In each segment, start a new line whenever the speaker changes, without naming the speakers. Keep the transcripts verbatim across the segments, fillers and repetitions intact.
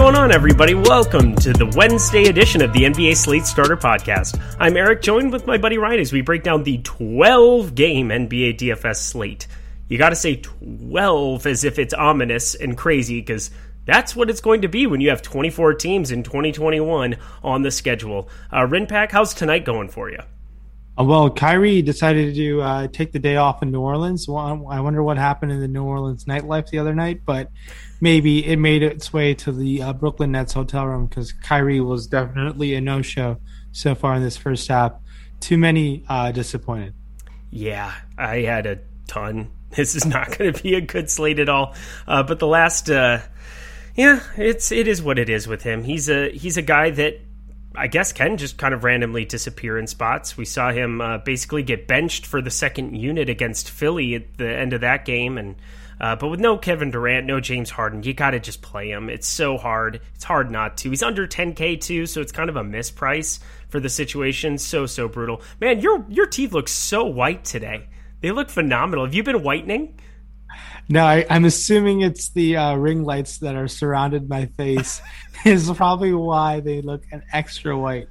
going on, everybody? Welcome to the Wednesday edition of the N B A Slate Starter Podcast. I'm Eric, joined with my buddy Ryan as we break down the twelve-game N B A D F S slate. You gotta say twelve as if it's ominous and crazy, because that's what it's going to be when you have twenty-four teams in twenty twenty-one on the schedule. Uh, Rinpack, how's tonight going for you?
Uh, well, Kyrie decided to uh, take the day off in New Orleans. Well, I wonder what happened in the New Orleans nightlife the other night, but maybe it made its way to the uh, Brooklyn Nets hotel room, because Kyrie was definitely a no-show so far in this first half. Too many uh, disappointed.
Yeah, I had a ton. This is not going to be a good slate at all. Uh, but the last, uh, yeah, it's it is what it is with him. He's a he's a guy that I guess can just kind of randomly disappear in spots. We saw him uh, basically get benched for the second unit against Philly at the end of that game, and uh, but with no Kevin Durant, no James Harden, you got to just play him. It's so hard. It's hard not to. He's under ten K too, so it's kind of a misprice for the situation. So so brutal, man. Your your teeth look so white today. They look phenomenal. Have you been whitening?
No, I, I'm assuming it's the uh, ring lights that are surrounded my face is probably why they look an extra white.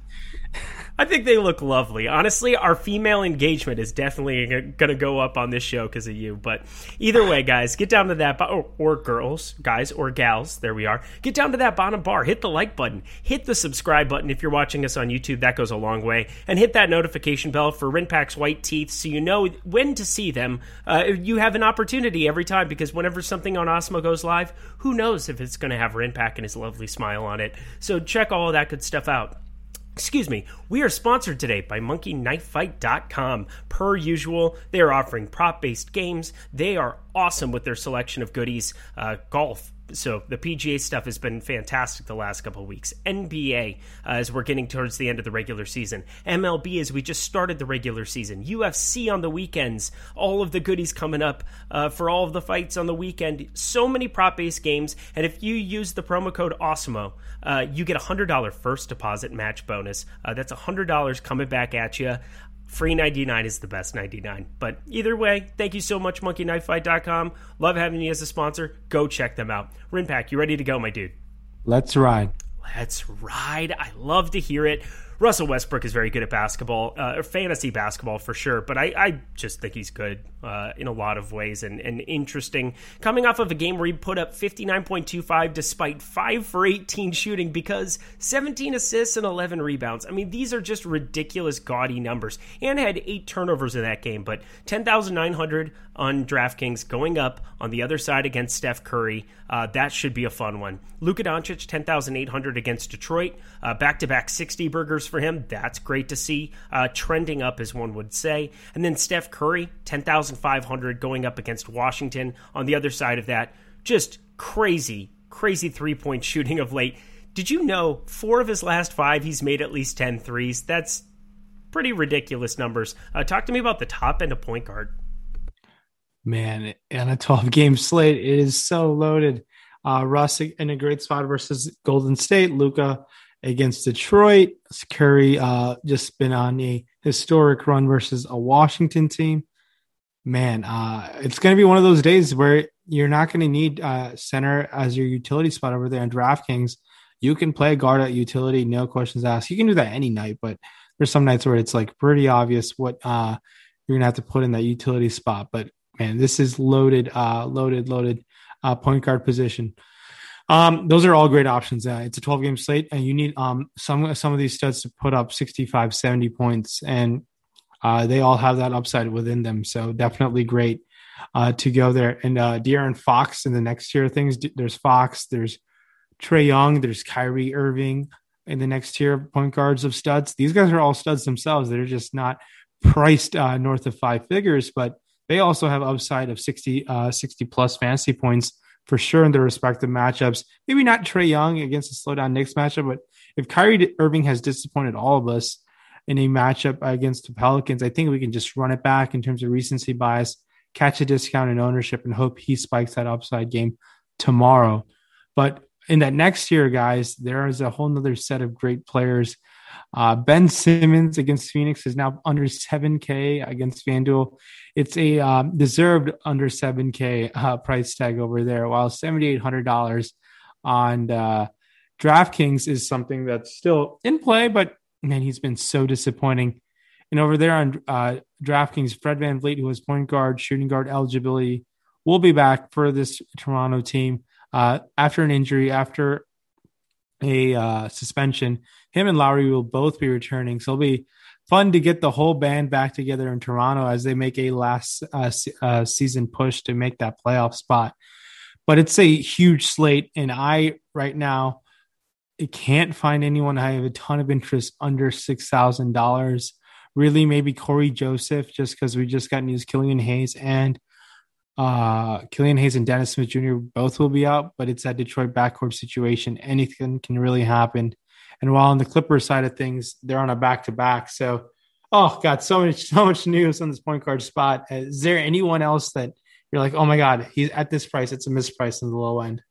I think they look lovely. Honestly, our female engagement is definitely going to go up on this show because of you. But either way, guys, get down to that, bo- or, or girls, guys, or gals, there we are. Get down to that bottom bar. Hit the like button. Hit the subscribe button if you're watching us on YouTube. That goes a long way. And hit that notification bell for Rinpack's white teeth so you know when to see them. Uh, you have an opportunity every time, because whenever something on Osmo goes live, who knows if it's going to have Rinpack and his lovely smile on it. So check all of that good stuff out. Excuse me, we are sponsored today by Monkey Knife Fight dot com. Per usual, they are offering prop-based games. They are awesome with their selection of goodies. Uh, golf. So the P G A stuff has been fantastic the last couple of weeks. N B A uh, as we're getting towards the end of the regular season. M L B as we just started the regular season. U F C on the weekends. All of the goodies coming up uh, for all of the fights on the weekend. So many prop-based games. And if you use the promo code AWESOMO, uh, you get a one hundred dollars first deposit match bonus. Uh, that's one hundred dollars coming back at you. Free ninety-nine is the best ninety-nine. But either way, thank you so much, Monkey Knife Fight dot com. Love having you as a sponsor. Go check them out. Rinpack, you ready to go, my dude?
Let's ride.
Let's ride. I love to hear it. Russell Westbrook is very good at basketball, uh, or fantasy basketball for sure, but I, I just think he's good uh, in a lot of ways and, and interesting. Coming off of a game where he put up fifty-nine point two five despite five for eighteen shooting, because seventeen assists and eleven rebounds. I mean, these are just ridiculous, gaudy numbers. And had eight turnovers in that game, but ten thousand nine hundred on DraftKings going up on the other side against Steph Curry. Uh, that should be a fun one. Luka Doncic, ten thousand eight hundred against Detroit. Uh, back-to-back sixty burgers for him. That's great to see. Uh, trending up, as one would say. And then Steph Curry, ten thousand five hundred going up against Washington. On the other side of that, just crazy, crazy three-point shooting of late. Did you know four of his last five, he's made at least ten threes? That's pretty ridiculous numbers. Uh, talk to me about the top end of point guard.
Man, on a twelve-game slate, it is so loaded. Uh, Russ in a great spot versus Golden State. Luka against Detroit. Curry uh, just been on a historic run versus a Washington team. Man, uh, it's going to be one of those days where you're not going to need uh, center as your utility spot over there in DraftKings. You can play guard at utility, no questions asked. You can do that any night, but there's some nights where it's like pretty obvious what uh, you're going to have to put in that utility spot. But man, this is loaded, uh, loaded, loaded uh, point guard position. Um, those are all great options. Uh, it's a twelve-game slate, and you need um, some some of these studs to put up sixty-five, seventy points, and uh, they all have that upside within them. So definitely great uh, to go there. And uh, De'Aaron Fox in the next tier of things, there's Fox, there's Trae Young, there's Kyrie Irving in the next tier of point guards of studs. These guys are all studs themselves. They're just not priced uh, north of five figures, but they also have upside of sixty, uh, sixty plus fantasy points for sure in their respective matchups. Maybe not Trae Young against a slowdown Knicks matchup, but if Kyrie Irving has disappointed all of us in a matchup against the Pelicans, I think we can just run it back in terms of recency bias, catch a discount in ownership, and hope he spikes that upside game tomorrow. But in that next year, guys, there is a whole nother set of great players. Uh, Ben Simmons against Phoenix is now under seven K against FanDuel. It's a um, deserved under seven K uh, price tag over there, while seven thousand eight hundred dollars on uh, DraftKings is something that's still in play, but man, he's been so disappointing. And over there on uh, DraftKings, Fred VanVleet, who has point guard, shooting guard eligibility, will be back for this Toronto team uh, after an injury, after a uh, suspension. Him and Lowry will both be returning. So it'll be fun to get the whole band back together in Toronto as they make a last uh, uh, season push to make that playoff spot. But it's a huge slate, and I right now I can't find anyone. I have a ton of interest under six thousand dollars. Really, maybe Corey Joseph, just because we just got news Killian Hayes and uh, Killian Hayes and Dennis Smith Junior both will be out, but it's that Detroit backcourt situation. Anything can really happen. And while on the Clippers side of things, they're on a back-to-back. So, oh, God, so much, so much news on this point guard spot. Is there anyone else that you're like, oh, my God, he's at this price, it's a misprice in the low end?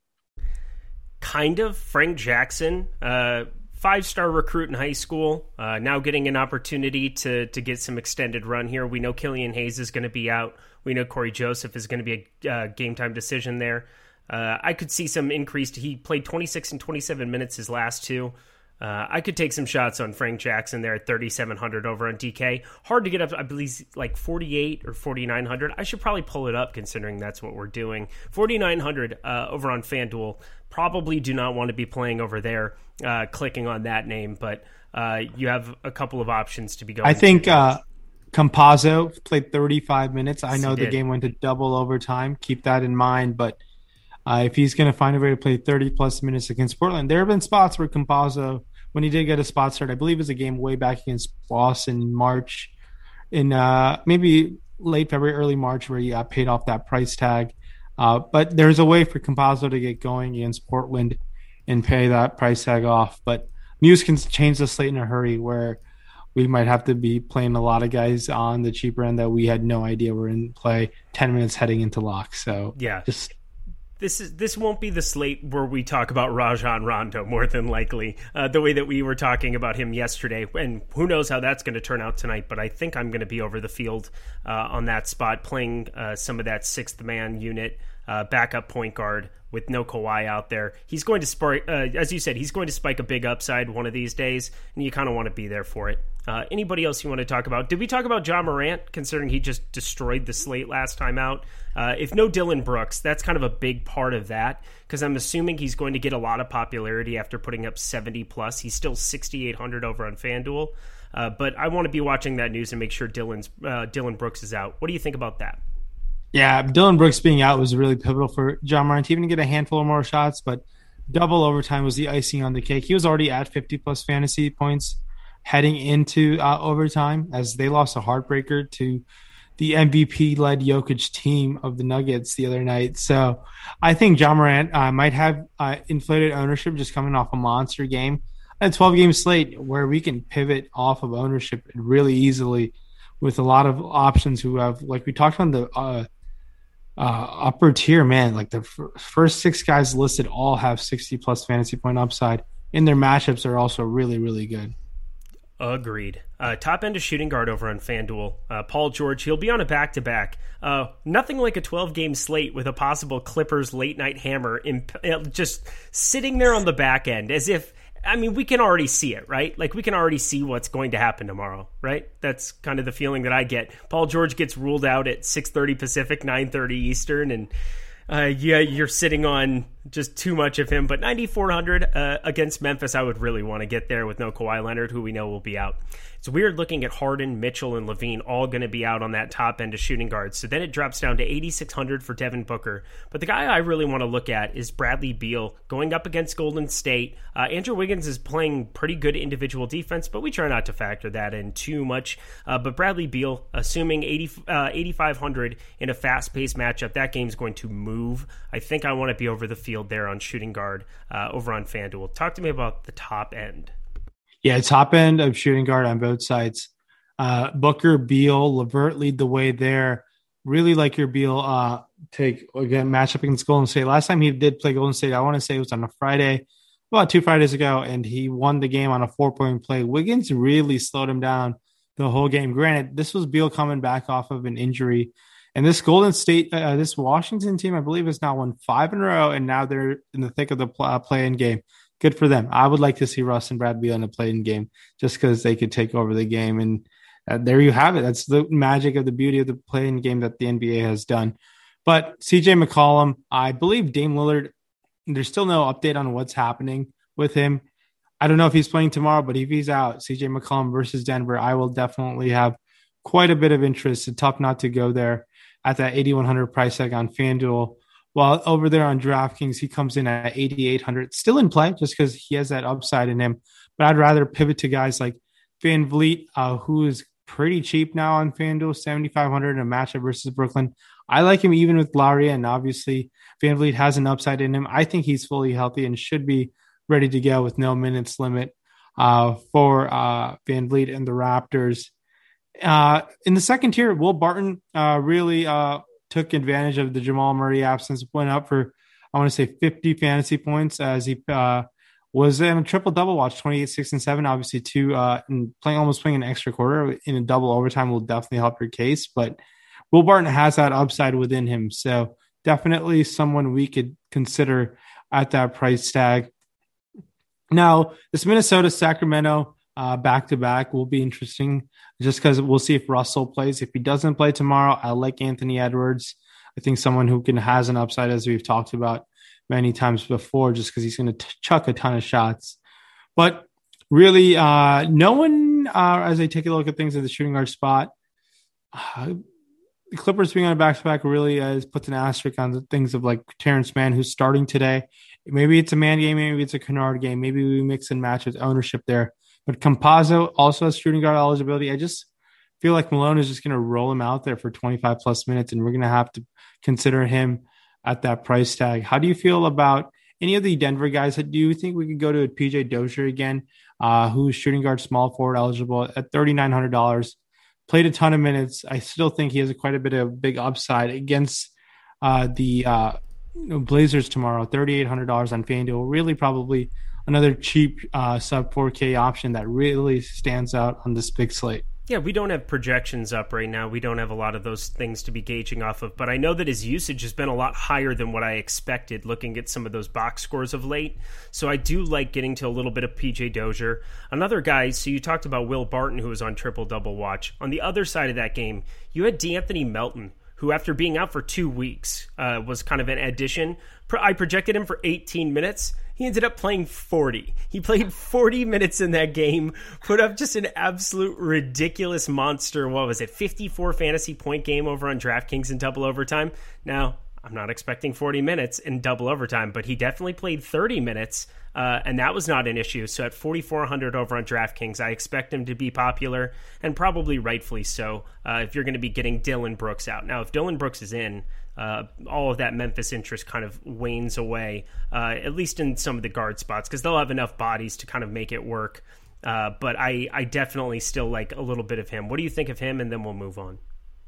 Kind of. Frank Jackson, uh, five-star recruit in high school, uh, now getting an opportunity to to get some extended run here. We know Killian Hayes is going to be out. We know Corey Joseph is going to be a uh, game-time decision there. Uh, I could see some increased. He played twenty-six and twenty-seven minutes his last two. Uh, I could take some shots on Frank Jackson there at thirty-seven hundred over on D K. Hard to get up, I believe, like forty-eight or forty-nine hundred. I should probably pull it up considering that's what we're doing. forty-nine hundred uh, over on FanDuel. Probably do not want to be playing over there, uh, clicking on that name, but uh, you have a couple of options to be going.
I think uh, Campazzo played thirty-five minutes. I
Yes,
know
he
the
did.
game went to double overtime. Keep that in mind. But uh, if he's going to find a way to play thirty-plus minutes against Portland, there have been spots where Campazzo, when he did get a spot start, I believe it was a game way back against Boston in March, in uh, maybe late February, early March, where he uh, paid off that price tag. Uh, but there's a way for Campazzo to get going against Portland and pay that price tag off. But Muse can change the slate in a hurry where we might have to be playing a lot of guys on the cheaper end that we had no idea were in play ten minutes heading into lock. So
Yeah.
just
This is this won't be the slate where we talk about Rajon Rondo more than likely, uh, the way that we were talking about him yesterday. And who knows how that's going to turn out tonight, but I think I'm going to be over the field uh, on that spot, playing uh, some of that sixth man unit, uh, backup point guard with no Kawhi out there. He's going to spark, uh, as you said, he's going to spike a big upside one of these days, and you kind of want to be there for it. Uh, anybody else you want to talk about? Did we talk about John Morant, considering he just destroyed the slate last time out? Uh, if no Dylan Brooks, that's kind of a big part of that, because I'm assuming he's going to get a lot of popularity after putting up seventy plus. He's still sixty-eight hundred over on FanDuel, uh, but I want to be watching that news and make sure Dylan's uh, Dylan Brooks is out. What do you think about that?
Yeah, Dylan Brooks being out was really pivotal for John Morant to even get a handful of more shots, but double overtime was the icing on the cake. He was already at fifty plus fantasy points heading into uh, overtime as they lost a heartbreaker to the M V P-led Jokic team of the Nuggets the other night. So I think John Morant uh, might have uh, inflated ownership just coming off a monster game. A twelve-game slate where we can pivot off of ownership really easily with a lot of options who have, like we talked about the uh, uh, upper tier, man, like the f- first six guys listed all have sixty-plus fantasy point upside, and their matchups are also really, really good.
Agreed. Uh, top end of shooting guard over on FanDuel. Uh, Paul George, he'll be on a back-to-back. Uh, nothing like a twelve-game slate with a possible Clippers late-night hammer in, uh, just sitting there on the back end as if, I mean, we can already see it, right? Like, we can already see what's going to happen tomorrow, right? That's kind of the feeling that I get. Paul George gets ruled out at six thirty Pacific, nine thirty Eastern, and Uh, yeah, you're sitting on just too much of him. But ninety-four hundred uh, against Memphis, I would really want to get there with no Kawhi Leonard, who we know will be out. It's weird looking at Harden, Mitchell, and Levine all going to be out on that top end of shooting guards. So then it drops down to eighty-six hundred for Devin Booker. But the guy I really want to look at is Bradley Beal going up against Golden State. Uh, Andrew Wiggins is playing pretty good individual defense, but we try not to factor that in too much. Uh, but Bradley Beal, assuming eighty, uh, eighty-five hundred in a fast-paced matchup, that game's going to move. I think I want to be over the field there on shooting guard uh, over on FanDuel. Talk to me about the top end.
Yeah, top end of shooting guard on both sides. Uh, Booker, Beal, LeVert lead the way there. Really like your Beal uh, take, again, matchup against Golden State. Last time he did play Golden State, I want to say it was on a Friday, about two Fridays ago, and he won the game on a four-point play. Wiggins really slowed him down the whole game. Granted, this was Beal coming back off of an injury. And this Golden State, uh, this Washington team, I believe, has now won five in a row, and now they're in the thick of the pl- uh, play-in game. good for them. I would like to see Russ and Brad Beal in a play-in game just because they could take over the game. And uh, there you have it. That's the magic of the beauty of the play-in game that the N B A has done. But C J McCollum, I believe Dame Lillard, there's still no update on what's happening with him. I don't know if he's playing tomorrow, but if he's out, C J McCollum versus Denver, I will definitely have quite a bit of interest. It's tough not to go there at that eighty-one hundred price tag on FanDuel. While over there on DraftKings, he comes in at eighty-eight hundred, still in play just because he has that upside in him. But I'd rather pivot to guys like Van Vliet, uh, who is pretty cheap now on FanDuel, seventy-five hundred in a matchup versus Brooklyn. I like him even with Lowry, and obviously Van Vliet has an upside in him. I think he's fully healthy and should be ready to go with no minutes limit uh, for uh, Van Vliet and the Raptors. Uh, in the second tier, Will Barton uh, really uh, – took advantage of the Jamal Murray absence, went up for, I want to say, fifty fantasy points as he uh, was in a triple-double watch, twenty-eight, six, and seven. Obviously, two, uh, and playing almost playing an extra quarter in a double overtime will definitely help your case. But Will Barton has that upside within him. So definitely someone we could consider at that price tag. Now, this Minnesota-Sacramento uh, back-to-back will be interesting just because we'll see if Russell plays. If he doesn't play tomorrow, I like Anthony Edwards. I think someone who can has an upside, as we've talked about many times before, just because he's going to chuck a ton of shots. But really, uh, no one, uh, as I take a look at things at the shooting guard spot, uh, the Clippers being on a back-to-back really uh, puts an asterisk on the things of like Terrence Mann, who's starting today. Maybe it's a man game, maybe it's a Kennard game. Maybe we mix and match with ownership there. But Campazzo also has shooting guard eligibility. I just feel like Malone is just going to roll him out there for twenty-five plus minutes, and we're going to have to consider him at that price tag. How do you feel about any of the Denver guys? Do you think we could go to P J Dozier again, uh, who's shooting guard small forward eligible at thirty-nine hundred dollars? Played a ton of minutes. I still think he has a quite a bit of big upside against uh, the uh, Blazers tomorrow, thirty-eight hundred dollars on FanDuel. Really probably another cheap uh, sub four K option that really stands out on this big slate.
Yeah, we don't have projections up right now. We don't have a lot of those things to be gauging off of, but I know that his usage has been a lot higher than what I expected looking at some of those box scores of late. So I do like getting to a little bit of P J Dozier. Another guy, so you talked about Will Barton, who was on triple-double watch. On the other side of that game, you had De'Anthony Melton, who after being out for two weeks uh, was kind of an addition. I projected him for eighteen minutes. He ended up playing forty. He played forty minutes in that game, put up just an absolute ridiculous monster. What was it? fifty-four fantasy point game over on DraftKings in double overtime. Now, I'm not expecting forty minutes in double overtime, but he definitely played thirty minutes, uh, and that was not an issue. So at forty-four hundred over on DraftKings, I expect him to be popular, and probably rightfully so, uh, if you're going to be getting Dillon Brooks out. Now, if Dillon Brooks is in, Uh, all of that Memphis interest kind of wanes away, uh, at least in some of the guard spots, because they'll have enough bodies to kind of make it work. Uh, but I, I definitely still like a little bit of him. What do you think of him? And then we'll move on.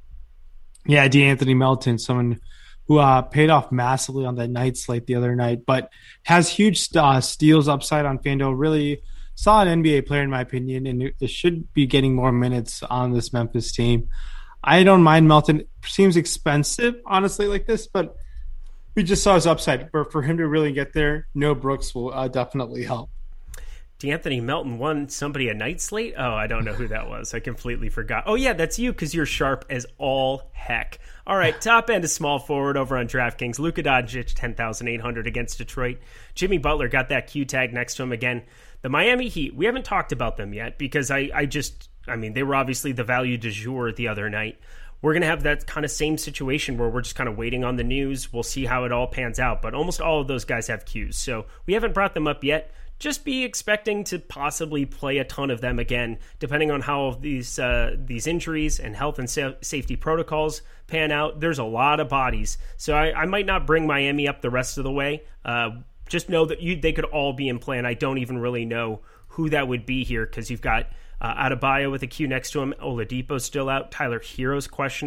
Yeah, De'Anthony Melton, someone who uh, paid off massively on that night slate the other night, but has huge uh, steals upside on FanDuel. Really solid N B A player, in my opinion, and it should be getting more minutes on this Memphis team. I don't mind Melton. Seems expensive, honestly, like this, but we just saw his upside. But for him to really get there, no Brooks will uh, definitely help.
De'Anthony Melton won somebody a night slate? Oh, I don't know who that was. I completely forgot. Oh, yeah, that's you because you're sharp as all heck. All right, top end is small forward over on DraftKings. Luka Doncic, ten thousand eight hundred against Detroit. Jimmy Butler got that Q tag next to him again. The Miami Heat, we haven't talked about them yet because I, I just... I mean, they were obviously the value du jour the other night. We're going to have that kind of same situation where we're just kind of waiting on the news. We'll see how it all pans out. But almost all of those guys have Qs. So we haven't brought them up yet. Just be expecting to possibly play a ton of them again, depending on how these uh, these injuries and health and sa- safety protocols pan out. There's a lot of bodies. So I, I might not bring Miami up the rest of the way. Uh, just know that you they could all be in play. And I don't even really know who that would be here because you've got... Uh, Adebayo with a Q next to him. Oladipo's still out. Tyler Hero's questionable.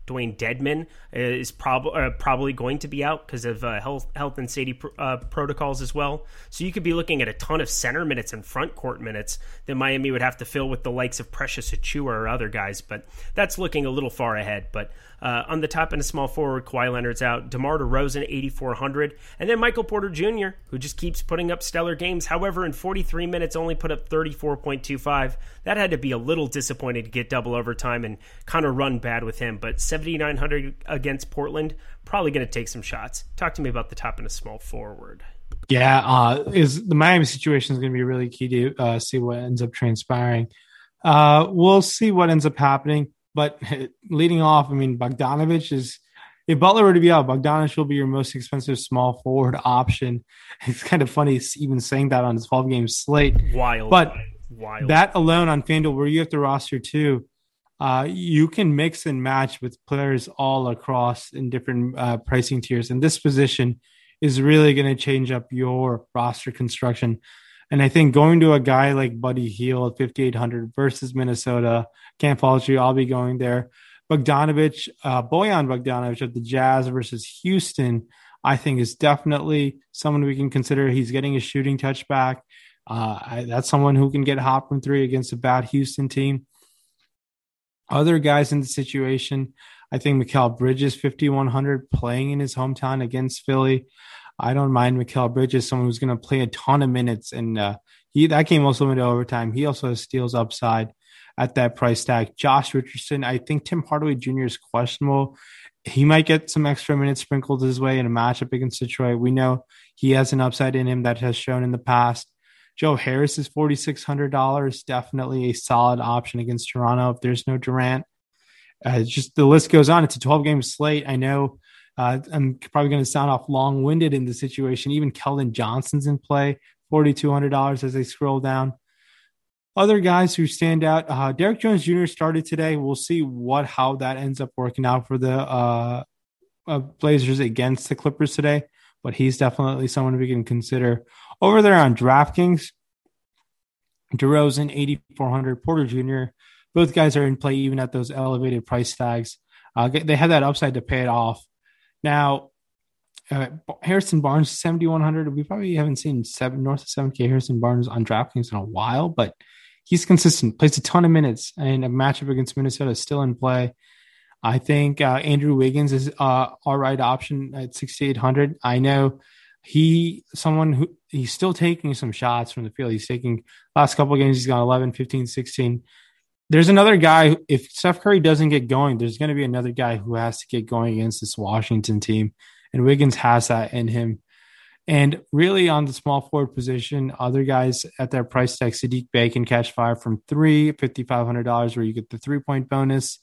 Dwayne Dedman is prob- uh, probably going to be out because of uh, health health and safety pr- uh, protocols as well. So you could be looking at a ton of center minutes and front court minutes that Miami would have to fill with the likes of Precious Achiuwa or other guys, but that's looking a little far ahead. But uh, on the top end of small forward, Kawhi Leonard's out, DeMar DeRozan, eighty-four hundred, and then Michael Porter Junior, who just keeps putting up stellar games. However, in forty-three minutes, only put up thirty-four point two five. That had to be a little disappointed to get double overtime and kind of run bad with him, but seventy-nine hundred against Portland, probably going to take some shots. Talk to me about the top end of small forward.
Yeah, uh, is the Miami situation is going to be really key to uh, see what ends up transpiring. Uh, we'll see what ends up happening, but leading off, I mean, Bogdanovich is, if Butler were to be out, Bogdanovich will be your most expensive small forward option. It's kind of funny even saying that on his twelve-game slate.
Wild.
But
Wild.
That alone on FanDuel, where you have to roster two, uh, you can mix and match with players all across in different uh, pricing tiers. And this position is really going to change up your roster construction. And I think going to a guy like Buddy Hield at fifty-eight hundred versus Minnesota, can't fault you. I'll be going there. Bogdanovich, uh, Bojan Bogdanovich of the Jazz versus Houston, I think is definitely someone we can consider. He's getting a shooting touch back. Uh, I, that's someone who can get hot from three against a bad Houston team. Other guys in the situation, I think Mikal Bridges, fifty-one hundred, playing in his hometown against Philly. I don't mind Mikal Bridges, someone who's going to play a ton of minutes. And uh, he that game also went to overtime. He also has steals upside at that price tag. Josh Richardson, I think Tim Hardaway Junior is questionable. He might get some extra minutes sprinkled his way in a matchup against Detroit. We know he has an upside in him that has shown in the past. Joe Harris is four thousand six hundred dollars, definitely a solid option against Toronto if there's no Durant. Uh, just the list goes on. It's a twelve-game slate. I know uh, I'm probably going to sound off long-winded in the situation. Even Keldon Johnson's in play, four thousand two hundred dollars as they scroll down. Other guys who stand out, uh, Derrick Jones Junior started today. We'll see what how that ends up working out for the uh, uh, Blazers against the Clippers today, but he's definitely someone we can consider. Over there on DraftKings, DeRozan, eighty-four hundred, Porter Junior Both guys are in play even at those elevated price tags. Uh, they have that upside to pay it off. Now, uh, Harrison Barnes, seventy-one hundred. We probably haven't seen seven north of seven K Harrison Barnes on DraftKings in a while, but he's consistent, plays a ton of minutes, and a matchup against Minnesota is still in play. I think uh, Andrew Wiggins is uh, all right option at sixty-eight hundred. I know he, someone who he's still taking some shots from the field. He's taking last couple of games. He's gone eleven, fifteen, sixteen. There's another guy. If Steph Curry doesn't get going, there's going to be another guy who has to get going against this Washington team. And Wiggins has that in him. And really on the small forward position, other guys at their price tag, Sadiq Bey can catch fire from three, fifty-five hundred dollars where you get the three point bonus.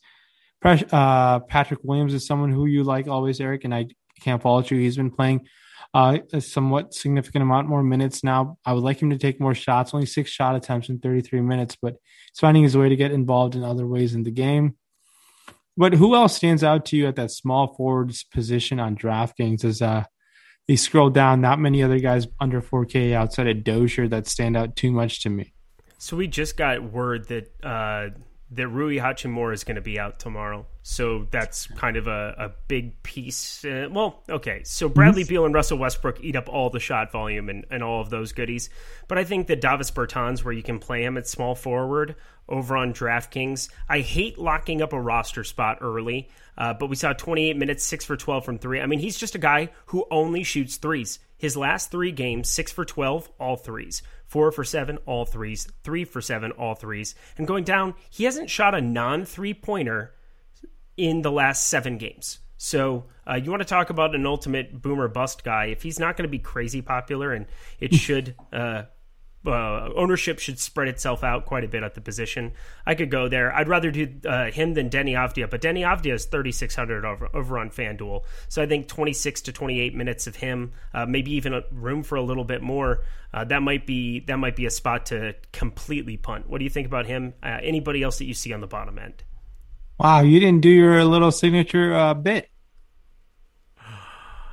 Uh, Patrick Williams is someone who you like always, Eric, and I can't fault you. He's been playing uh, a somewhat significant amount more minutes now. I would like him to take more shots, only six shot attempts in thirty-three minutes, but he's finding his way to get involved in other ways in the game. But who else stands out to you at that small forwards position on DraftKings? As uh, you scroll down, not many other guys under four K outside of Dozier that stand out too much to me.
So we just got word that uh, that Rui Hachimura is going to be out tomorrow. So that's kind of a, a big piece. Uh, well, okay. So Bradley Beal and Russell Westbrook eat up all the shot volume and, and all of those goodies. But I think that Davis Bertans, where you can play him at small forward over on DraftKings, I hate locking up a roster spot early. Uh, but we saw twenty-eight minutes, six for twelve from three. I mean, he's just a guy who only shoots threes. His last three games, six for twelve, all threes. Four for seven, all threes. Three for seven, all threes. And going down, he hasn't shot a non-three-pointer in the last seven games. So uh, you want to talk about an ultimate boomer bust guy. If he's not going to be crazy popular, and it should... Uh, Uh, ownership should spread itself out quite a bit at the position, I could go there. I'd rather do uh, him than Denny Avdia, but Denny Avdia is thirty-six hundred over, over on FanDuel. So I think twenty-six to twenty-eight minutes of him, uh, maybe even a room for a little bit more. Uh, that might be that might be a spot to completely punt. What do you think about him? Uh, anybody else that you see on the bottom end?
Wow, you didn't do your little signature uh, bit.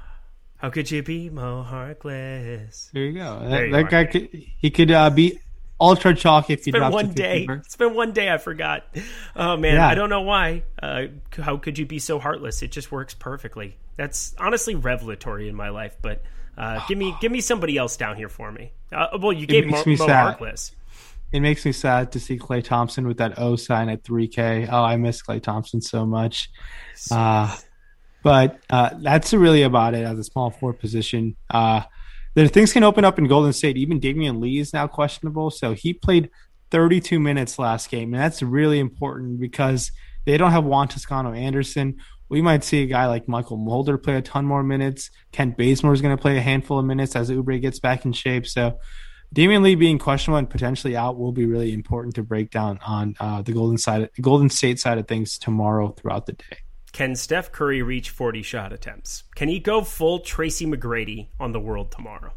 How could you be more heartless?
There you go.
There
That,
you
that guy could he could uh, be ultra chalk if
it's
you
been
drop
one day. It's been one day. I forgot. Oh man, yeah. I don't know why. Uh, how could you be so heartless? It just works perfectly. That's honestly revelatory in my life. But uh, give me give me somebody else down here for me. Uh, well, you gave Mo, Mo Harkless.
It makes me sad to see Klay Thompson with that O sign at three K. Oh, I miss Klay Thompson so much. Uh, but uh, that's really about it as a small forward position. Uh, the things can open up in Golden State. Even Damian Lee is now questionable. So he played thirty-two minutes last game. And that's really important because they don't have Juan Toscano Anderson. We might see a guy like Michael Mulder play a ton more minutes. Kent Bazemore is going to play a handful of minutes as Oubre gets back in shape. So Damian Lee being questionable and potentially out will be really important to break down on uh, the Golden side, Golden State side of things tomorrow throughout the day.
Can Steph Curry reach forty shot attempts? Can he go full Tracy McGrady on the world tomorrow?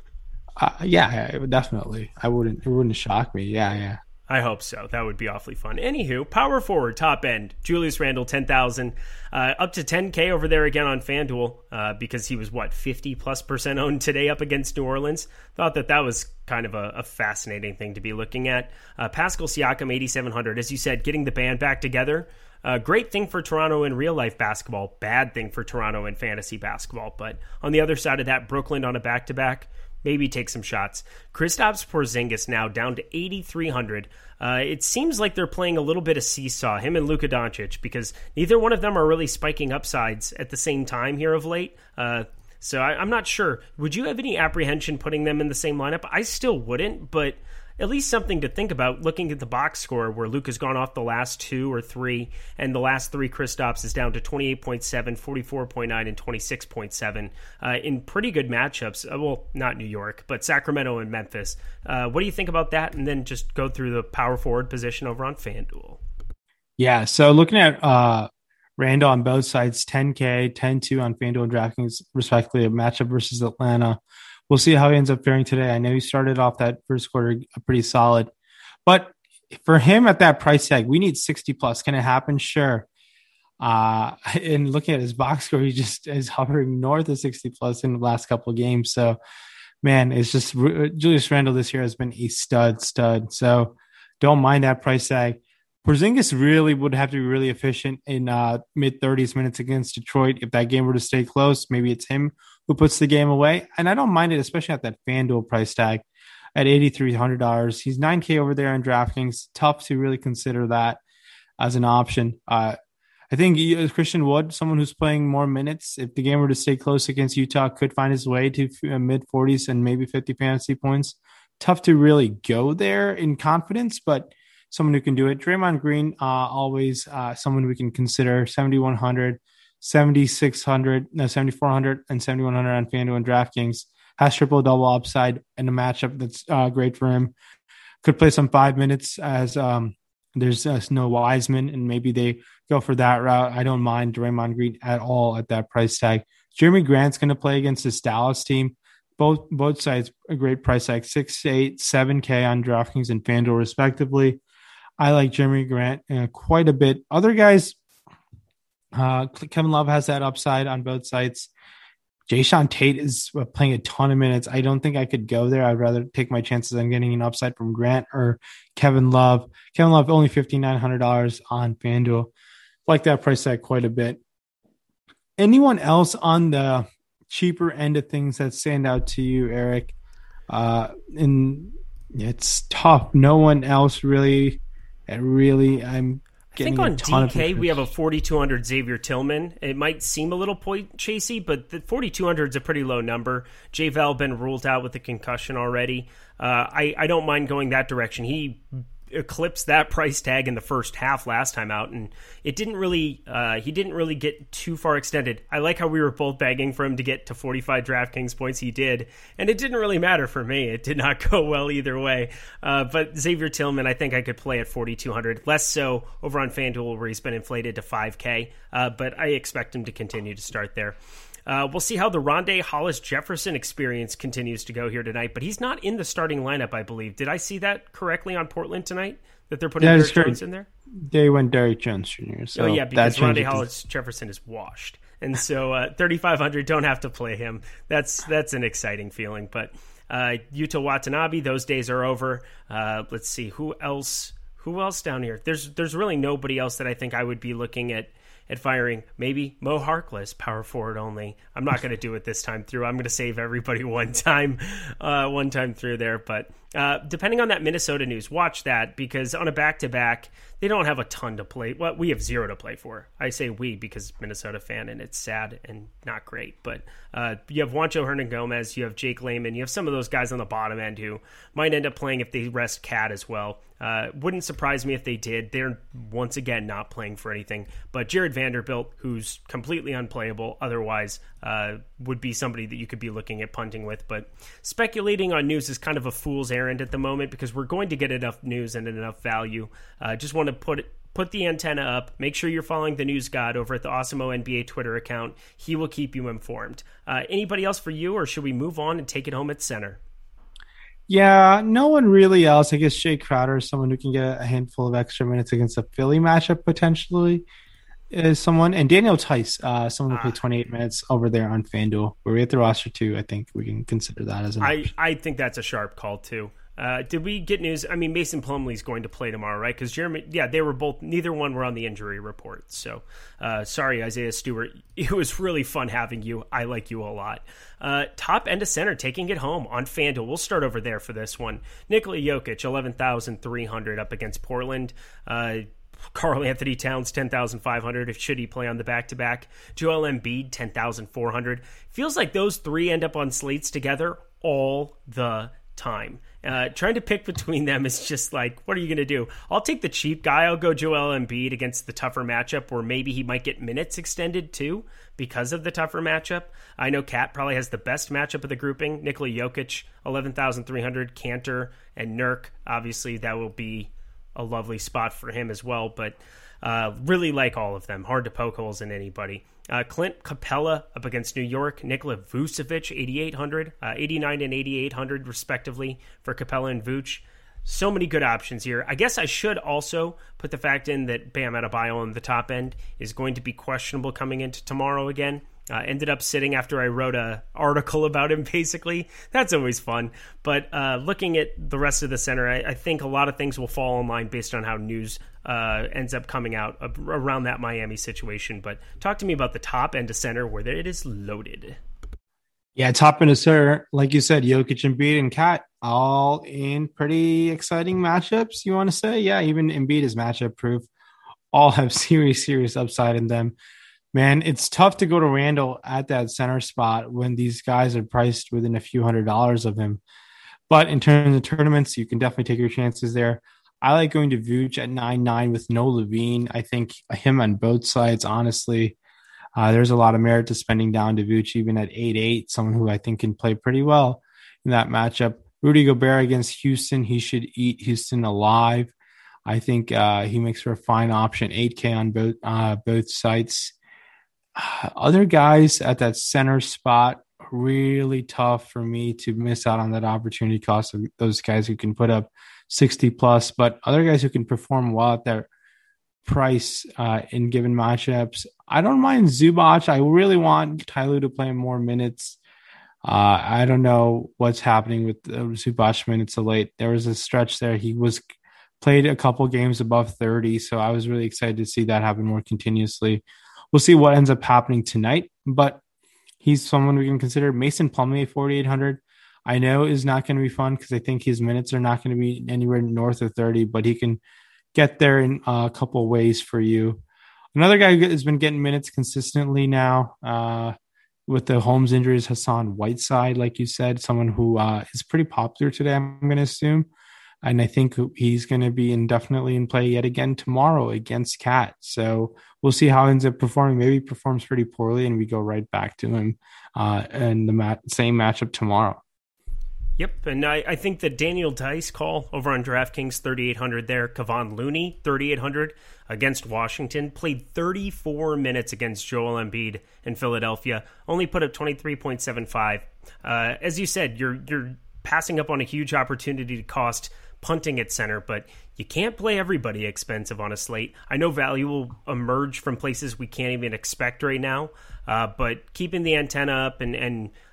Uh, yeah, definitely. I wouldn't. It wouldn't shock me. Yeah, yeah.
I hope so. That would be awfully fun. Anywho, power forward, top end, Julius Randle, ten thousand, uh, up to ten K over there again on FanDuel uh, because he was, what, fifty plus percent owned today up against New Orleans. Thought that that was kind of a, a fascinating thing to be looking at. Uh, Pascal Siakam, eighty-seven hundred. As you said, getting the band back together. Uh, great thing for Toronto in real-life basketball. Bad thing for Toronto in fantasy basketball. But on the other side of that, Brooklyn on a back-to-back. Maybe take some shots. Kristaps Porzingis now down to eighty-three hundred. Uh, it seems like they're playing a little bit of seesaw, him and Luka Doncic, because neither one of them are really spiking upsides at the same time here of late. Uh, so I, I'm not sure. Would you have any apprehension putting them in the same lineup? I still wouldn't, but at least something to think about looking at the box score where Luka's gone off the last two or three, and the last three Kristaps is down to twenty-eight point seven, forty-four point nine, and twenty-six point seven uh, in pretty good matchups. Uh, well, not New York, but Sacramento and Memphis. Uh, what do you think about that? And then just go through the power forward position over on FanDuel.
Yeah, so looking at uh, Randall on both sides, ten K, ten two on FanDuel and DraftKings, respectively, a matchup versus Atlanta. We'll see how he ends up faring today. I know he started off that first quarter pretty solid, but for him at that price tag, we need sixty plus. Can it happen? Sure. Uh, and looking at his box score, he just is hovering north of sixty plus in the last couple of games. So, man, it's just Julius Randle this year has been a stud, stud. So, don't mind that price tag. Porzingis really would have to be really efficient in uh, mid thirties minutes against Detroit. If that game were to stay close, maybe it's him who puts the game away. And I don't mind it, especially at that FanDuel price tag at eight thousand three hundred dollars. He's nine K over there on DraftKings. Tough to really consider that as an option. Uh, I think Christian Wood, someone who's playing more minutes, if the game were to stay close against Utah, could find his way to mid forties and maybe fifty fantasy points. Tough to really go there in confidence, but someone who can do it. Draymond Green, uh, always uh, someone we can consider. seventy-one hundred, seventy-six hundred, no, seventy-four hundred, and seventy-one hundred on FanDuel and DraftKings. Has triple-double upside and a matchup that's uh, great for him. Could play some five minutes as um, there's uh, no Wiseman, and maybe they go for that route. I don't mind Draymond Green at all at that price tag. Jeremy Grant's going to play against this Dallas team. Both both sides a great price tag, six, eight, seven K on DraftKings and FanDuel respectively. I like Jeremy Grant uh, quite a bit. Other guys, uh, Kevin Love has that upside on both sides. Jayshawn Tate is playing a ton of minutes. I don't think I could go there. I'd rather take my chances on getting an upside from Grant or Kevin Love. Kevin Love only five thousand nine hundred dollars on FanDuel. Like that price tag quite a bit. Anyone else on the cheaper end of things that stand out to you, Eric? Uh, and it's tough. No one else really. And really, I'm
I think on D K, we have a forty-two hundred Xavier Tillman. It might seem a little point chasey, but the forty-two hundred is a pretty low number. J-Val been ruled out with a concussion already. Uh, I, I don't mind going that direction. He eclipsed that price tag in the first half last time out, and it didn't really uh, he didn't really get too far extended. I like how we were both begging for him to get to forty-five DraftKings points. He did, and it didn't really matter for me. It did not go well either way. Uh, but Xavier Tillman, I think I could play at forty-two hundred. Less so over on FanDuel where he's been inflated to five K, uh, but I expect him to continue to start there. Uh, we'll see how the Rondé Hollis-Jefferson experience continues to go here tonight, but he's not in the starting lineup, I believe. Did I see that correctly on Portland tonight, that they're putting
yeah,
Derrick Jones in there?
They went Derrick Jones Junior So
oh, yeah, because Rondé Hollis-Jefferson is washed. And so uh, thirty-five hundred, don't have to play him. That's that's an exciting feeling. But Uh, Yuta Watanabe, those days are over. Uh, let's see, who else? Who else down here? There's there's really nobody else that I think I would be looking at at firing. Maybe Mo Harkless, power forward only. I'm not going to do it this time through. I'm going to save everybody one time, uh, one time through there. But uh, depending on that Minnesota news, watch that, because on a back-to-back, they don't have a ton to play. Well, we have zero to play for. I say we because Minnesota fan, and it's sad and not great. But uh, you have Juancho Hernan-Gomez, you have Jake Layman, you have some of those guys on the bottom end who might end up playing if they rest Cat as well. Uh, wouldn't surprise me if they did. They're, once again, not playing for anything. But Jared Vanderbilt, who's completely unplayable otherwise, uh, would be somebody that you could be looking at punting with. But speculating on news is kind of a fool's errand at the moment, because we're going to get enough news and enough value. I uh, just want to put it, put the antenna up. Make sure you're following the news god over at the Awesemo N B A Twitter account. He will keep you informed. Uh, anybody else for you, or should we move on and take it home at center?
Yeah, no one really else. I guess Jay Crowder is someone who can get a handful of extra minutes against a Philly matchup potentially, is someone. And Daniel Tice, uh, someone who ah. played twenty-eight minutes over there on FanDuel. Where we at the roster too, I think we can consider that as an
I,
option.
I think that's a sharp call too. Uh, did we get news? I mean, Mason Plumlee's going to play tomorrow, right? Because Jeremy, yeah, they were both, neither one were on the injury report. So, uh, sorry, Isaiah Stewart. It was really fun having you. I like you a lot. Uh, top end of center, taking it home on FanDuel. We'll start over there for this one. Nikola Jokic, eleven thousand three hundred up against Portland. Uh, Karl Anthony Towns, ten thousand five hundred. If should he play on the back-to-back. Joel Embiid, ten thousand four hundred. Feels like those three end up on slates together all the time. Uh, trying to pick between them is just like, what are you going to do? I'll take the cheap guy. I'll go Joel Embiid against the tougher matchup, where maybe he might get minutes extended too because of the tougher matchup. I know Kat probably has the best matchup of the grouping. Nikola Jokic, eleven thousand three hundred. Cantor and Nurk. Obviously, that will be a lovely spot for him as well, but uh, really like all of them. Hard to poke holes in anybody. Uh, Clint Capella up against New York. Nikola Vucevic, eighty-eight hundred, uh, eighty-nine and eighty-eight hundred respectively for Capella and Vuce. So many good options here. I guess I should also put the fact in that Bam Adebayo on the top end is going to be questionable coming into tomorrow again. Uh, ended up sitting after I wrote a article about him, basically. That's always fun. But uh, looking at the rest of the center, I, I think a lot of things will fall in line based on how news uh, ends up coming out around that Miami situation. But talk to me about the top end of center, where it is loaded.
Yeah, top end of center, like you said, Jokic, Embiid, and Kat, all in pretty exciting matchups, you want to say? Yeah, even Embiid is matchup proof. All have serious, serious upside in them. Man, it's tough to go to Randall at that center spot when these guys are priced within a few hundred dollars of him. But in terms of tournaments, you can definitely take your chances there. I like going to Vooch at nine nine with no Levine. I think him on both sides, honestly. Uh, there's a lot of merit to spending down to Vooch, even at eight eight, someone who I think can play pretty well in that matchup. Rudy Gobert against Houston, he should eat Houston alive. I think uh, he makes for a fine option, eight K on both uh, both sites. Other guys at that center spot, really tough for me to miss out on that opportunity cost of those guys who can put up sixty plus, but other guys who can perform well at their price uh, in given matchups. I don't mind Zubac. I really want Tyloo to play more minutes. Uh, I don't know what's happening with the Zubac minutes of late. There was a stretch there. He was played a couple games above thirty, so I was really excited to see that happen more continuously. We'll see what ends up happening tonight, but he's someone we can consider. Mason Plumlee at forty-eight hundred. I know is not going to be fun because I think his minutes are not going to be anywhere north of thirty, but he can get there in a couple of ways for you. Another guy who has been getting minutes consistently now uh, with the Holmes injuries, Hassan Whiteside, like you said, someone who uh, is pretty popular today, I'm going to assume. And I think he's going to be indefinitely in play yet again tomorrow against Cat. So we'll see how he ends up performing. Maybe he performs pretty poorly and we go right back to him uh, in the mat- same matchup tomorrow.
Yep, and I, I think the Daniel Tice call over on DraftKings, thirty-eight hundred there. Kevon Looney, thirty-eight hundred against Washington. Played thirty-four minutes against Joel Embiid in Philadelphia. Only put up twenty-three point seven five. Uh, as you said, you're you're passing up on a huge opportunity to cost punting at center, but you can't play everybody expensive on a slate. I know value will emerge from places we can't even expect right now, uh, but keeping the antenna up and, and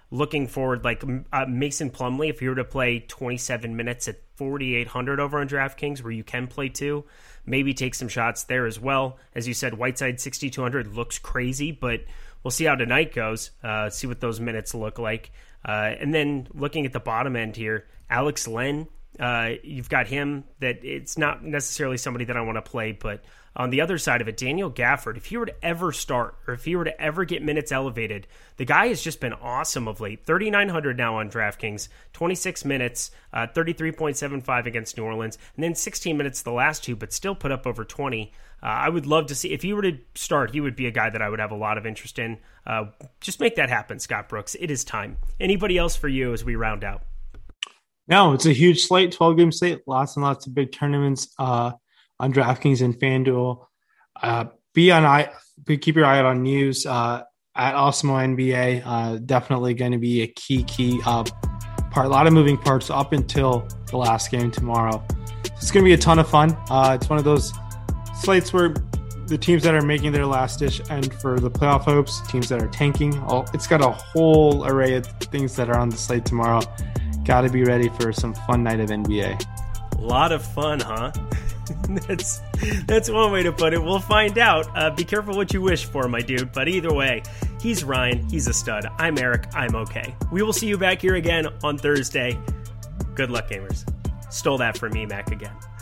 looking forward, like uh, Mason Plumlee, if you were to play twenty-seven minutes at forty-eight hundred over on DraftKings, where you can play two, maybe take some shots there as well. As you said, Whiteside sixty-two hundred looks crazy, but we'll see how tonight goes, uh, see what those minutes look like. Uh, and then looking at the bottom end here, Alex Len, uh, you've got him that it's not necessarily somebody that I want to play, but on the other side of it, Daniel Gafford, if he were to ever start or if he were to ever get minutes elevated, the guy has just been awesome of late. thirty-nine hundred now on DraftKings, twenty-six minutes, uh, thirty-three point seven five against New Orleans, and then sixteen minutes the last two, but still put up over twenty. Uh, I would love to see, if he were to start, he would be a guy that I would have a lot of interest in. Uh, just make that happen, Scott Brooks. It is time. Anybody else for you as we round out?
No, it's a huge slate, twelve-game slate, lots and lots of big tournaments uh, on DraftKings and FanDuel. Uh, be on eye, keep your eye out on news uh, at Awesemo N B A. Uh, definitely going to be a key, key uh, part. A lot of moving parts up until the last game tomorrow. It's going to be a ton of fun. Uh, it's one of those slates where the teams that are making their last dish and for the playoff hopes, teams that are tanking. All, it's got a whole array of things that are on the slate tomorrow. Got to be ready for some fun night of N B A.
A lot of fun, huh? that's that's one way to put it. We'll find out. Uh, be careful what you wish for, my dude. But either way, he's Ryan. He's a stud. I'm Eric. I'm okay. We will see you back here again on Thursday. Good luck, gamers. Stole that from me, Mac, again.